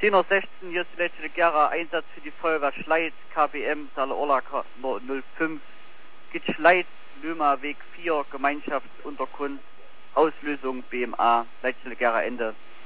10:16 hier ist die letzte Gera, Einsatz für die Feuerwehr Schleiz, KBM, Saale Orla 05, geht Schleiz, Lömer, Weg 4, Gemeinschaftsunterkunft, Auslösung BMA, letzte Gera Ende.